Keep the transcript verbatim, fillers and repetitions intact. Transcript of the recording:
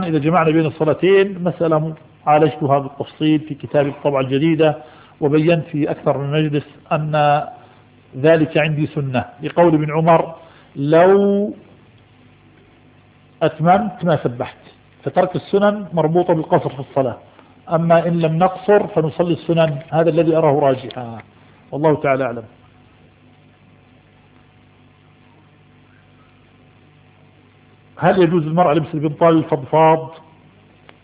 إذا جمعنا بين الصلاتين مسألة عالجتها بالتفصيل في كتاب الطبعة الجديدة، وبينت في أكثر من مجلس أن ذلك عندي سنة، لقول ابن عمر لو أتممت ما سبحت، فترك السنن مربوطة بالقصر في الصلاة، أما إن لم نقصر فنصلي السنن، هذا الذي أراه راجحا، والله تعالى أعلم. هل يجوز المرأة لبس البنطال الفضفاض